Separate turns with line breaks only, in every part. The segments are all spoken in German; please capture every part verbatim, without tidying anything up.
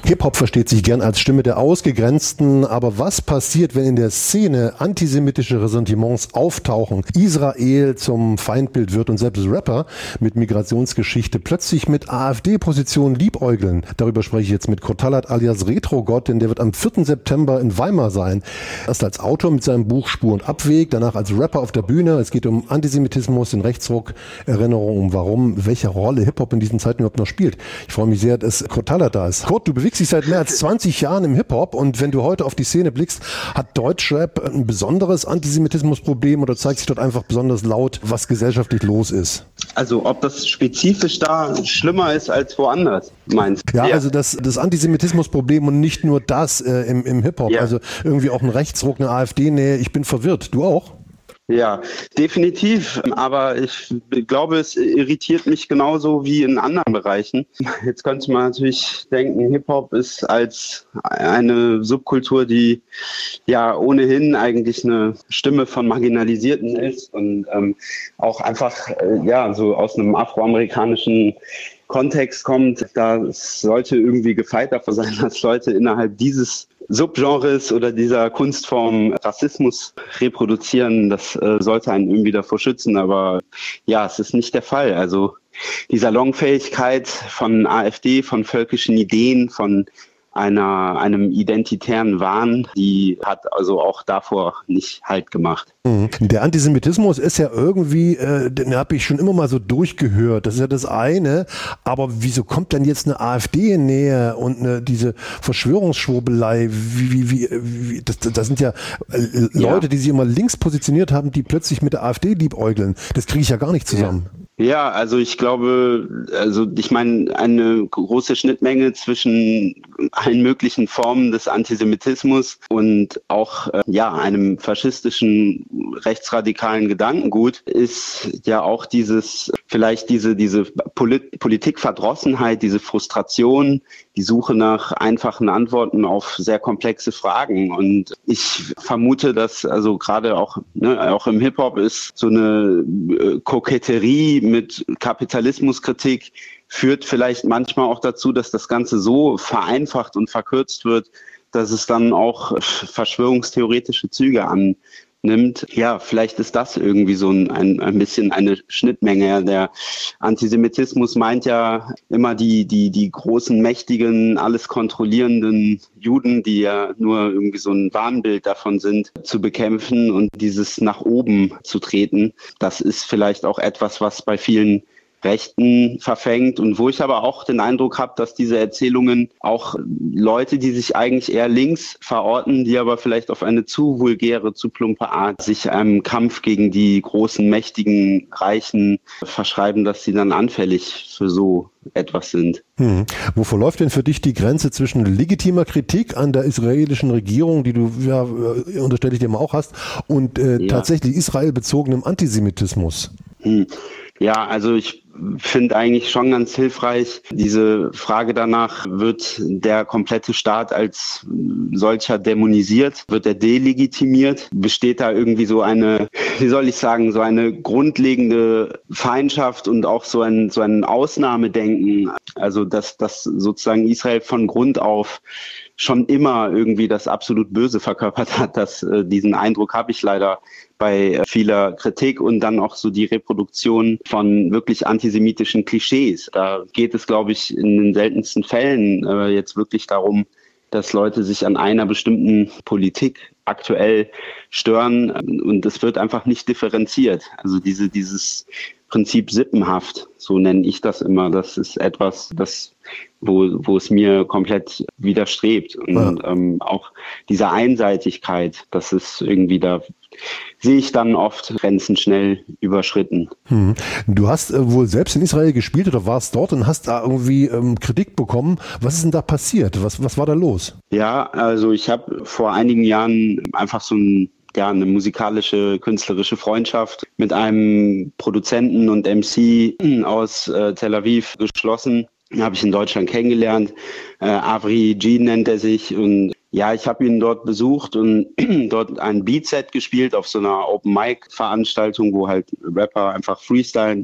Hip-Hop versteht sich gern als Stimme der Ausgegrenzten, aber was passiert, wenn in der Szene antisemitische Ressentiments auftauchen, Israel zum Feindbild wird und selbst Rapper mit Migrationsgeschichte plötzlich mit AfD-Positionen liebäugeln? Darüber spreche ich jetzt mit Kurt Tallert alias Retrogott, denn der wird am vierten September in Weimar sein. Erst als Autor mit seinem Buch Spur und Abweg, danach als Rapper auf der Bühne. Es geht um Antisemitismus, den Rechtsruck, Erinnerung um warum, welche Rolle Hip-Hop in diesen Zeiten überhaupt noch spielt. Ich freue mich sehr, dass Kurt Tallert da ist. Kurt, du bewegst dich seit mehr als zwanzig Jahren im Hip-Hop und wenn du heute auf die Szene blickst, hat Deutschrap ein besonderes Antisemitismusproblem oder zeigt sich dort einfach besonders laut, was gesellschaftlich los ist?
Also ob das spezifisch da schlimmer ist als woanders, meinst du?
Ja, ja. also das, das Antisemitismusproblem und nicht nur das äh, im, im Hip-Hop, ja. Also irgendwie auch ein Rechtsruck, eine AfD-Nähe. Ich bin verwirrt. Du auch?
Ja, definitiv. Aber ich glaube, es irritiert mich genauso wie in anderen Bereichen. Jetzt könnte man natürlich denken, Hip-Hop ist als eine Subkultur, die ja ohnehin eigentlich eine Stimme von Marginalisierten ist und ähm, auch einfach äh, ja so aus einem afroamerikanischen Kontext kommt. Da sollte irgendwie gefeit davor sein, dass Leute innerhalb dieses Subgenres oder dieser Kunstform Rassismus reproduzieren. Das äh, sollte einen irgendwie davor schützen, aber ja, es ist nicht der Fall. Also die Salonfähigkeit von AfD, von völkischen Ideen, von einer einem identitären Wahn, die hat also auch davor nicht Halt gemacht.
Der Antisemitismus ist ja irgendwie, äh, den habe ich schon immer mal so durchgehört, das ist ja das eine, aber wieso kommt denn jetzt eine AfD näher und eine, diese Verschwörungsschwurbelei, wie, wie, wie, wie das, das sind ja äh, Leute, ja. die sich immer links positioniert haben, die plötzlich mit der AfD liebäugeln, das kriege ich ja gar nicht zusammen.
Ja. Ja, also ich glaube, also ich meine, eine große Schnittmenge zwischen allen möglichen Formen des Antisemitismus und auch äh, ja einem faschistischen rechtsradikalen Gedankengut ist ja auch dieses vielleicht diese diese Polit- Politikverdrossenheit, diese Frustration, die Suche nach einfachen Antworten auf sehr komplexe Fragen. Und ich vermute, dass also gerade auch ne, auch im Hip-Hop ist so eine äh, Koketterie mit Kapitalismuskritik führt vielleicht manchmal auch dazu, dass das Ganze so vereinfacht und verkürzt wird, dass es dann auch verschwörungstheoretische Züge annimmt. Ja, vielleicht ist das irgendwie so ein, ein, ein bisschen eine Schnittmenge. Der Antisemitismus meint ja immer die, die, die großen, mächtigen, alles kontrollierenden Juden, die ja nur irgendwie so ein Wahnbild davon sind, zu bekämpfen und dieses nach oben zu treten. Das ist vielleicht auch etwas, was bei vielen Rechten verfängt und wo ich aber auch den Eindruck habe, dass diese Erzählungen auch Leute, die sich eigentlich eher links verorten, die aber vielleicht auf eine zu vulgäre, zu plumpe Art sich einem Kampf gegen die großen, mächtigen, Reichen verschreiben, dass sie dann anfällig für so etwas sind.
Hm. Wo verläuft denn für dich die Grenze zwischen legitimer Kritik an der israelischen Regierung, die du, ja, unterstelle ich dir mal auch hast, und äh, ja. tatsächlich israelbezogenem Antisemitismus?
Hm. Ja, also ich finde eigentlich schon ganz hilfreich diese Frage danach, wird der komplette Staat als solcher dämonisiert, wird er delegitimiert, besteht da irgendwie so eine, wie soll ich sagen, so eine grundlegende Feindschaft und auch so ein, so ein Ausnahmedenken, also dass, dass sozusagen Israel von Grund auf schon immer irgendwie das absolut Böse verkörpert hat. Das, äh, diesen Eindruck habe ich leider bei äh, vieler Kritik und dann auch so die Reproduktion von wirklich antisemitischen Klischees. Da geht es, glaube ich, in den seltensten Fällen äh, jetzt wirklich darum, dass Leute sich an einer bestimmten Politik aktuell stören und es wird einfach nicht differenziert. Also diese, dieses Prinzip Sippenhaft, so nenne ich das immer, das ist etwas, das wo, wo es mir komplett widerstrebt. Und ja. ähm, auch diese Einseitigkeit, das ist irgendwie, da sehe ich dann oft Grenzen schnell überschritten.
Hm. Du hast äh, wohl selbst in Israel gespielt oder warst dort und hast da irgendwie ähm, Kritik bekommen. Was ist denn da passiert? Was, was war da los?
Ja, also ich habe vor einigen Jahren einfach so ein ja, eine musikalische, künstlerische Freundschaft mit einem Produzenten und M C aus äh, Tel Aviv geschlossen. Habe ich in Deutschland kennengelernt. Äh, Avri G nennt er sich. Und ja, ich habe ihn dort besucht und dort ein Beatset gespielt auf so einer Open-Mic-Veranstaltung, wo halt Rapper einfach freestylen.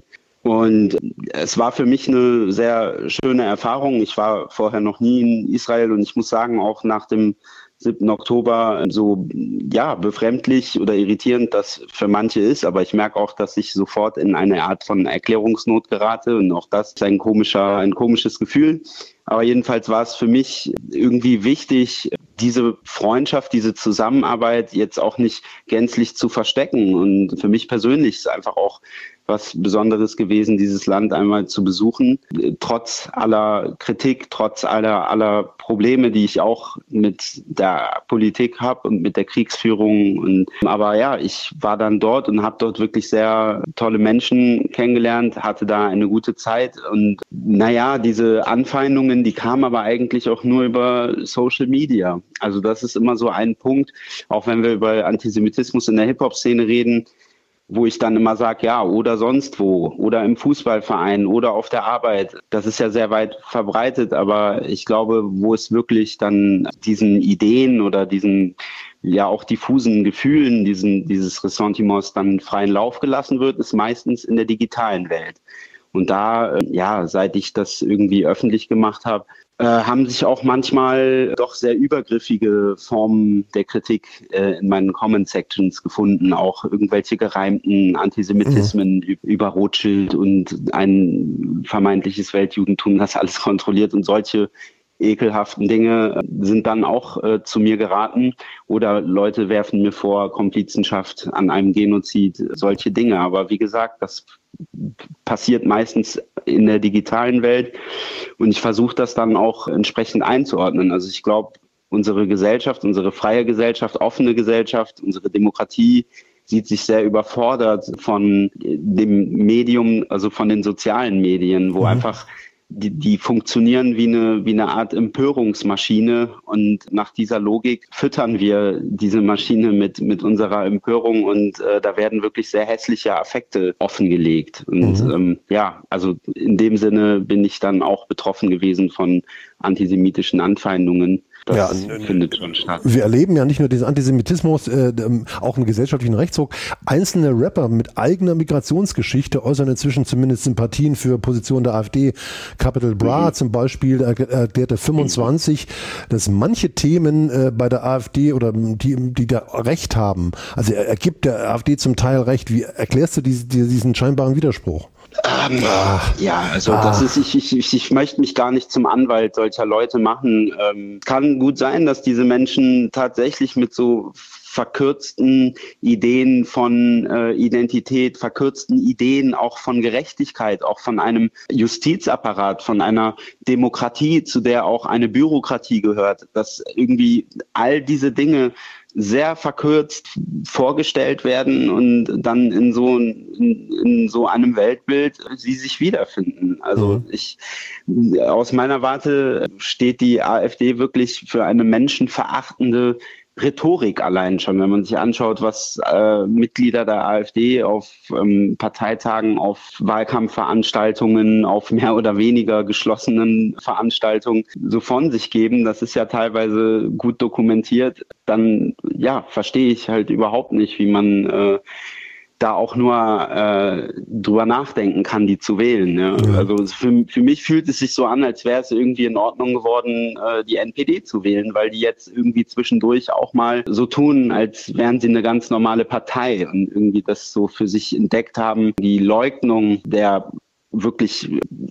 Und es war für mich eine sehr schöne Erfahrung. Ich war vorher noch nie in Israel und ich muss sagen, auch nach dem siebten Oktober so, ja, befremdlich oder irritierend das für manche ist. Aber ich merke auch, dass ich sofort in eine Art von Erklärungsnot gerate und auch das ist ein komischer, ein komisches Gefühl. Aber jedenfalls war es für mich irgendwie wichtig, diese Freundschaft, diese Zusammenarbeit jetzt auch nicht gänzlich zu verstecken. Und für mich persönlich ist einfach auch was Besonderes gewesen, dieses Land einmal zu besuchen. Trotz aller Kritik, trotz aller, aller Probleme, die ich auch mit der Politik habe und mit der Kriegsführung. Und, aber ja, ich war dann dort und habe dort wirklich sehr tolle Menschen kennengelernt, hatte da eine gute Zeit. Und naja, diese Anfeindungen, die kamen aber eigentlich auch nur über Social Media. Also das ist immer so ein Punkt, auch wenn wir über Antisemitismus in der Hip-Hop-Szene reden, wo ich dann immer sage, ja, oder sonst wo, oder im Fußballverein oder auf der Arbeit. Das ist ja sehr weit verbreitet, aber ich glaube, wo es wirklich dann diesen Ideen oder diesen, ja auch diffusen Gefühlen, diesen, dieses Ressentiments dann freien Lauf gelassen wird, ist meistens in der digitalen Welt. Und da, ja, seit ich das irgendwie öffentlich gemacht habe, äh, haben sich auch manchmal doch sehr übergriffige Formen der Kritik äh, in meinen Comment-Sections gefunden. Auch irgendwelche gereimten Antisemitismen mhm. über Rothschild und ein vermeintliches Weltjudentum, das alles kontrolliert und solche ekelhaften Dinge sind dann auch äh, zu mir geraten oder Leute werfen mir vor, Komplizenschaft an einem Genozid, solche Dinge. Aber wie gesagt, das passiert meistens in der digitalen Welt und ich versuche das dann auch entsprechend einzuordnen. Also ich glaube, unsere Gesellschaft, unsere freie Gesellschaft, offene Gesellschaft, unsere Demokratie sieht sich sehr überfordert von dem Medium, also von den sozialen Medien, wo mhm. einfach Die, die funktionieren wie eine, wie eine Art Empörungsmaschine und nach dieser Logik füttern wir diese Maschine mit, mit unserer Empörung und äh, da werden wirklich sehr hässliche Affekte offengelegt. Und mhm. ähm, ja, also in dem Sinne bin ich dann auch betroffen gewesen von antisemitischen Anfeindungen. Das ja, findet schon statt.
Wir erleben ja nicht nur diesen Antisemitismus, äh, auch einen gesellschaftlichen Rechtsruck. Einzelne Rapper mit eigener Migrationsgeschichte äußern inzwischen zumindest Sympathien für Positionen der AfD. Capital Bra mhm. zum Beispiel erklärte fünfundzwanzig, mhm. dass manche Themen äh, bei der AfD oder die, die da Recht haben, also er, er gibt der AfD zum Teil Recht. Wie erklärst du diese, diesen scheinbaren Widerspruch?
Ähm, ja, also ah. das ist, ich, ich, ich möchte mich gar nicht zum Anwalt solcher Leute machen. Ähm, kann gut sein, dass diese Menschen tatsächlich mit so verkürzten Ideen von äh, Identität, verkürzten Ideen auch von Gerechtigkeit, auch von einem Justizapparat, von einer Demokratie, zu der auch eine Bürokratie gehört, dass irgendwie all diese Dinge sehr verkürzt vorgestellt werden und dann in so, in, in so einem Weltbild sie sich wiederfinden. Also mhm. ich, aus meiner Warte steht die AfD wirklich für eine menschenverachtende Rhetorik allein schon, wenn man sich anschaut, was äh, Mitglieder der AfD auf ähm, Parteitagen, auf Wahlkampfveranstaltungen, auf mehr oder weniger geschlossenen Veranstaltungen so von sich geben, das ist ja teilweise gut dokumentiert, dann ja, verstehe ich halt überhaupt nicht, wie man äh, da auch nur äh, drüber nachdenken kann, die zu wählen. Ja. Ja. Also für, für mich fühlt es sich so an, als wäre es irgendwie in Ordnung geworden, äh, die N P D zu wählen, weil die jetzt irgendwie zwischendurch auch mal so tun, als wären sie eine ganz normale Partei und irgendwie das so für sich entdeckt haben. Die Leugnung der wirklich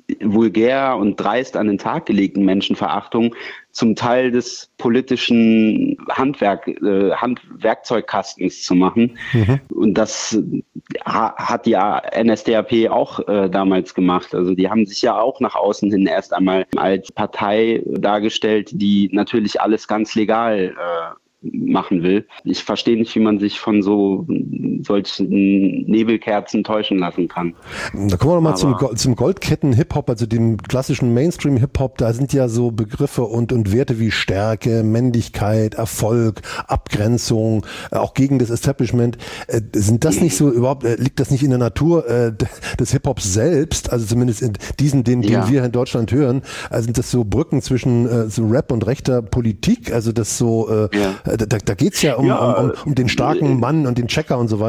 vulgär und dreist an den Tag gelegten Menschenverachtung zum Teil des politischen Handwerk, äh, Handwerkzeugkastens zu machen. Mhm. Und das ha, hat die N S D A P auch äh, damals gemacht. Also die haben sich ja auch nach außen hin erst einmal als Partei dargestellt, die natürlich alles ganz legal äh, machen will. Ich verstehe nicht, wie man sich von so solchen Nebelkerzen täuschen lassen kann.
Da kommen wir nochmal zum, zum Goldketten-Hip-Hop, also dem klassischen Mainstream-Hip-Hop. Da sind ja so Begriffe und, und Werte wie Stärke, Männlichkeit, Erfolg, Abgrenzung, auch gegen das Establishment. Äh, sind das nicht so überhaupt, äh, liegt das nicht in der Natur äh, des Hip-Hops selbst, also zumindest in diesen, den, den ja. wir in Deutschland hören? Also sind das so Brücken zwischen äh, so Rap und rechter Politik? Also das so, äh, ja. Da, da geht's ja um, ja, um, um, um den starken Mann und den Checker und so weiter.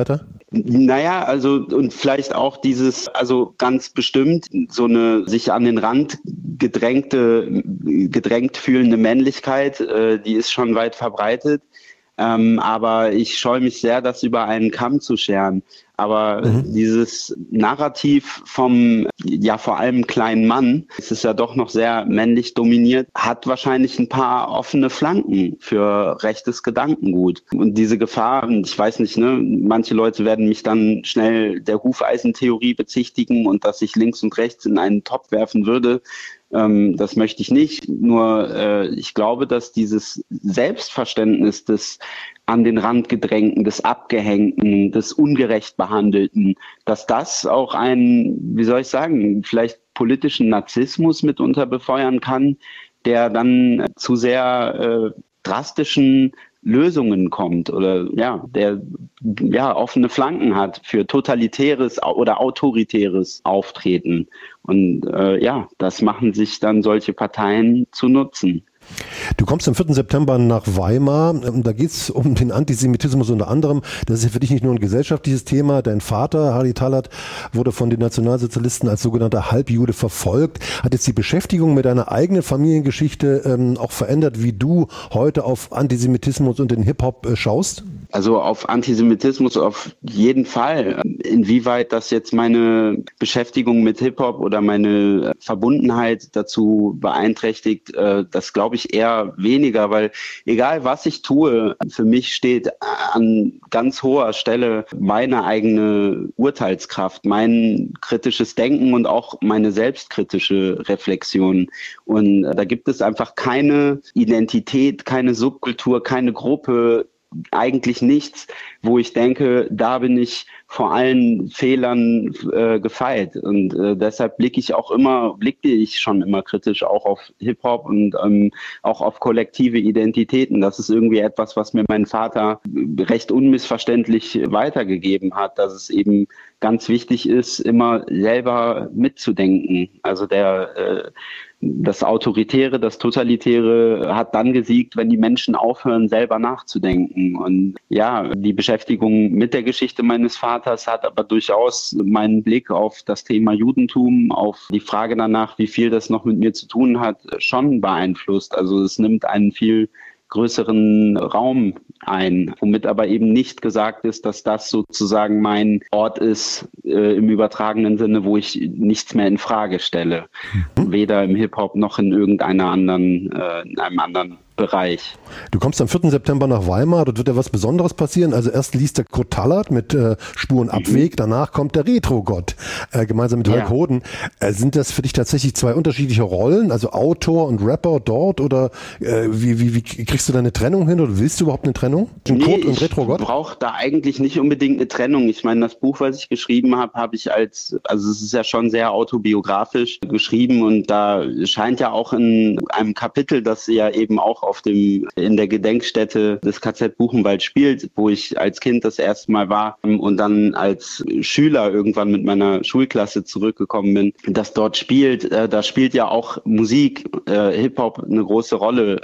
Naja, also und vielleicht auch dieses, also ganz bestimmt so eine sich an den Rand gedrängte, gedrängt fühlende Männlichkeit, äh, die ist schon weit verbreitet. Ähm, aber ich scheue mich sehr, das über einen Kamm zu scheren. Aber mhm. dieses Narrativ vom, ja vor allem kleinen Mann, es ist ja doch noch sehr männlich dominiert, hat wahrscheinlich ein paar offene Flanken für rechtes Gedankengut. Und diese Gefahr, ich weiß nicht, ne, manche Leute werden mich dann schnell der Hufeisentheorie bezichtigen und dass ich links und rechts in einen Topf werfen würde. Ähm, das möchte ich nicht. Nur äh, ich glaube, dass dieses Selbstverständnis des an den Rand gedrängten, des Abgehängten, des ungerecht Behandelten, dass das auch einen, wie soll ich sagen, vielleicht politischen Narzissmus mitunter befeuern kann, der dann zu sehr äh, drastischen Lösungen kommt oder ja, der ja offene Flanken hat für totalitäres oder autoritäres Auftreten. Und äh, ja, das machen sich dann solche Parteien zu Nutzen.
Du kommst am vierten September nach Weimar. Da geht es um den Antisemitismus unter anderem. Das ist ja für dich nicht nur ein gesellschaftliches Thema. Dein Vater, Harry Talat, wurde von den Nationalsozialisten als sogenannter Halbjude verfolgt. Hat jetzt die Beschäftigung mit deiner eigenen Familiengeschichte ähm, auch verändert, wie du heute auf Antisemitismus und den Hip-Hop äh, schaust?
Also auf Antisemitismus auf jeden Fall. Inwieweit das jetzt meine Beschäftigung mit Hip-Hop oder meine Verbundenheit dazu beeinträchtigt, äh, das glaube ich eher weniger, weil egal was ich tue, für mich steht an ganz hoher Stelle meine eigene Urteilskraft, mein kritisches Denken und auch meine selbstkritische Reflexion. Und da gibt es einfach keine Identität, keine Subkultur, keine Gruppe, eigentlich nichts, wo ich denke, da bin ich vor allen Fehlern äh, gefeit. Und äh, deshalb blicke ich auch immer, blickte ich schon immer kritisch auch auf Hip-Hop und ähm, auch auf kollektive Identitäten. Das ist irgendwie etwas, was mir mein Vater recht unmissverständlich weitergegeben hat, dass es eben ganz wichtig ist, immer selber mitzudenken. Also der äh, das Autoritäre, das Totalitäre hat dann gesiegt, wenn die Menschen aufhören, selber nachzudenken. Und ja, die Beschäftigung mit der Geschichte meines Vaters hat aber durchaus meinen Blick auf das Thema Judentum, auf die Frage danach, wie viel das noch mit mir zu tun hat, schon beeinflusst. Also es nimmt einen viel größeren Raum ein, womit aber eben nicht gesagt ist, dass das sozusagen mein Ort ist, äh, im übertragenen Sinne, wo ich nichts mehr in Frage stelle. Mhm. Weder im Hip-Hop noch in irgendeiner anderen, äh, in einem anderen Bereich.
Du kommst am vierten September nach Weimar, dort wird ja was Besonderes passieren. Also erst liest der Kurt Talat mit äh, Spurenabweg, mhm. danach kommt der Retro-Gott, äh, gemeinsam mit Hulk ja. Hoden. Äh, sind das für dich tatsächlich zwei unterschiedliche Rollen, also Autor und Rapper dort, oder äh, wie, wie, wie kriegst du da eine Trennung hin, oder willst du überhaupt eine Trennung?
Nee, Kurt und Retro-Gott? Ich brauche da eigentlich nicht unbedingt eine Trennung. Ich meine, das Buch, was ich geschrieben habe, habe ich als, also es ist ja schon sehr autobiografisch geschrieben, und da scheint ja auch in einem Kapitel, das ja eben auch auf dem, in der Gedenkstätte des K Z Buchenwald spielt, wo ich als Kind das erste Mal war und dann als Schüler irgendwann mit meiner Schulklasse zurückgekommen bin, das dort spielt. Äh, da spielt ja auch Musik, äh, Hip-Hop eine große Rolle,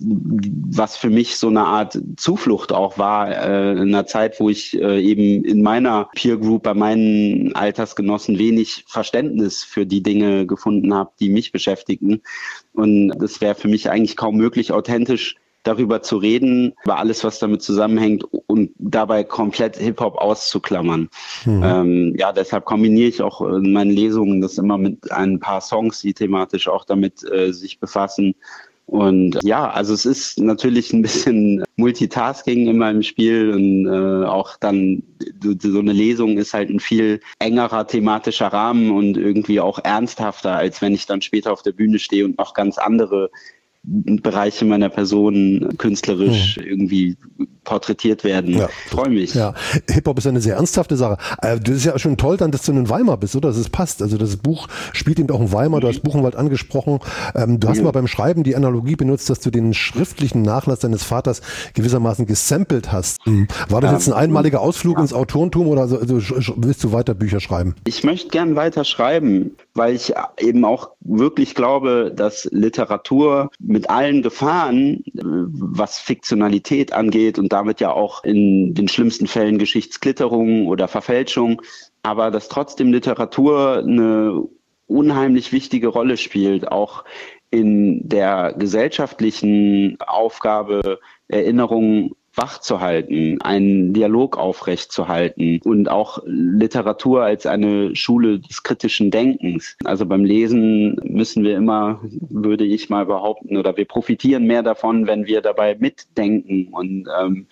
was für mich so eine Art Zuflucht auch war, äh, in einer Zeit, wo ich äh, eben in meiner Peer Group bei meinen Altersgenossen wenig Verständnis für die Dinge gefunden habe, die mich beschäftigten. Und das wäre für mich eigentlich kaum möglich, authentisch darüber zu reden, über alles, was damit zusammenhängt, und dabei komplett Hip-Hop auszuklammern. Mhm. Ähm, ja, deshalb kombiniere ich auch in meinen Lesungen das immer mit ein paar Songs, die thematisch auch damit äh, sich befassen. Und ja, also es ist natürlich ein bisschen Multitasking immer im Spiel, und äh, auch dann so eine Lesung ist halt ein viel engerer thematischer Rahmen und irgendwie auch ernsthafter, als wenn ich dann später auf der Bühne stehe und noch ganz andere Bereiche meiner Person künstlerisch hm. irgendwie porträtiert werden. Ja. Ich freue mich.
Ja, Hip-Hop ist eine sehr ernsthafte Sache. Das ist ja schon toll dann, dass du in Weimar bist, oder? Dass es passt. Also das Buch spielt eben auch in Weimar. Du hast Buchenwald angesprochen. Du hast ja. mal beim Schreiben die Analogie benutzt, dass du den schriftlichen Nachlass deines Vaters gewissermaßen gesampelt hast. War das ja. jetzt ein einmaliger Ausflug ja. ins Autorentum, oder also willst du weiter Bücher schreiben?
Ich möchte gern weiter schreiben, weil ich eben auch wirklich glaube, dass Literatur mit allen Gefahren, was Fiktionalität angeht und damit ja auch in den schlimmsten Fällen Geschichtsklitterung oder Verfälschung, aber dass trotzdem Literatur eine unheimlich wichtige Rolle spielt, auch in der gesellschaftlichen Aufgabe, Erinnerungen wachzuhalten, einen Dialog aufrechtzuerhalten und auch Literatur als eine Schule des kritischen Denkens. Also beim Lesen müssen wir immer, würde ich mal behaupten, oder wir profitieren mehr davon, wenn wir dabei mitdenken und ähm,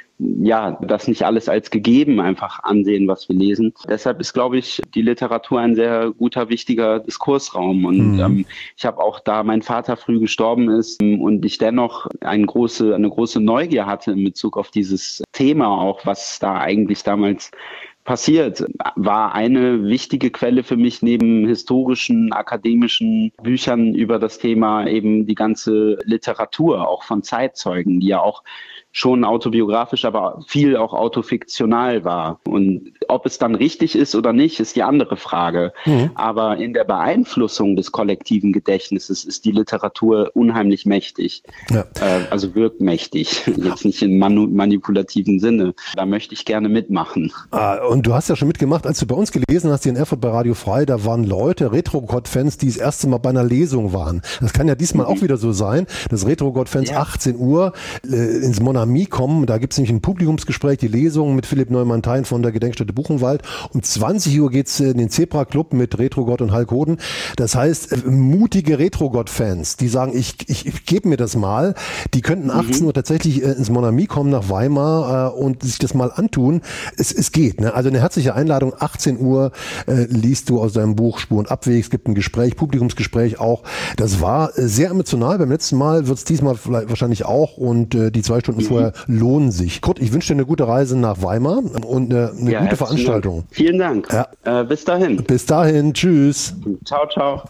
ja, das nicht alles als gegeben einfach ansehen, was wir lesen. Deshalb ist, glaube ich, die Literatur ein sehr guter, wichtiger Diskursraum. Und mhm. ähm, ich habe auch, da mein Vater früh gestorben ist und ich dennoch eine große, eine große Neugier hatte in Bezug auf dieses Thema, auch was da eigentlich damals passiert, war eine wichtige Quelle für mich neben historischen, akademischen Büchern über das Thema eben die ganze Literatur, auch von Zeitzeugen, die ja auch schon autobiografisch, aber viel auch autofiktional war. Und ob es dann richtig ist oder nicht, ist die andere Frage. Mhm. Aber in der Beeinflussung des kollektiven Gedächtnisses ist die Literatur unheimlich mächtig. Ja. Äh, also wirkt mächtig. Jetzt nicht im manu- manipulativen Sinne. Da möchte ich gerne mitmachen.
Ah, und du hast ja schon mitgemacht, als du bei uns gelesen hast, hier in Erfurt bei Radio Frei, da waren Leute, Retro-God-Fans, die das erste Mal bei einer Lesung waren. Das kann ja diesmal mhm. auch wieder so sein, dass Retro-God-Fans ja. achtzehn Uhr äh, ins Mon kommen. Da gibt es nämlich ein Publikumsgespräch, die Lesung mit Philipp Neumann-Thein von der Gedenkstätte Buchenwald. Um zwanzig Uhr geht es in den Zebra-Club mit Retro-God und Hulk Hoden. Das heißt, mutige Retro-God-Fans, die sagen, ich, ich, ich gebe mir das mal, die könnten achtzehn Uhr tatsächlich äh, ins Mon Ami kommen nach Weimar äh, und sich das mal antun. Es, es geht. Ne? Also eine herzliche Einladung, achtzehn Uhr äh, liest du aus deinem Buch Spur und Abweg. Es gibt ein Gespräch, Publikumsgespräch auch. Das war äh, sehr emotional. Beim letzten Mal wird es diesmal vielleicht wahrscheinlich auch und äh, die zwei Stunden mhm. vorher lohnen sich. Kurt, ich wünsche dir eine gute Reise nach Weimar und eine, eine ja, gute Veranstaltung.
Dank. Vielen Dank. Ja. Äh, bis dahin.
Bis dahin. Tschüss.
Ciao, ciao.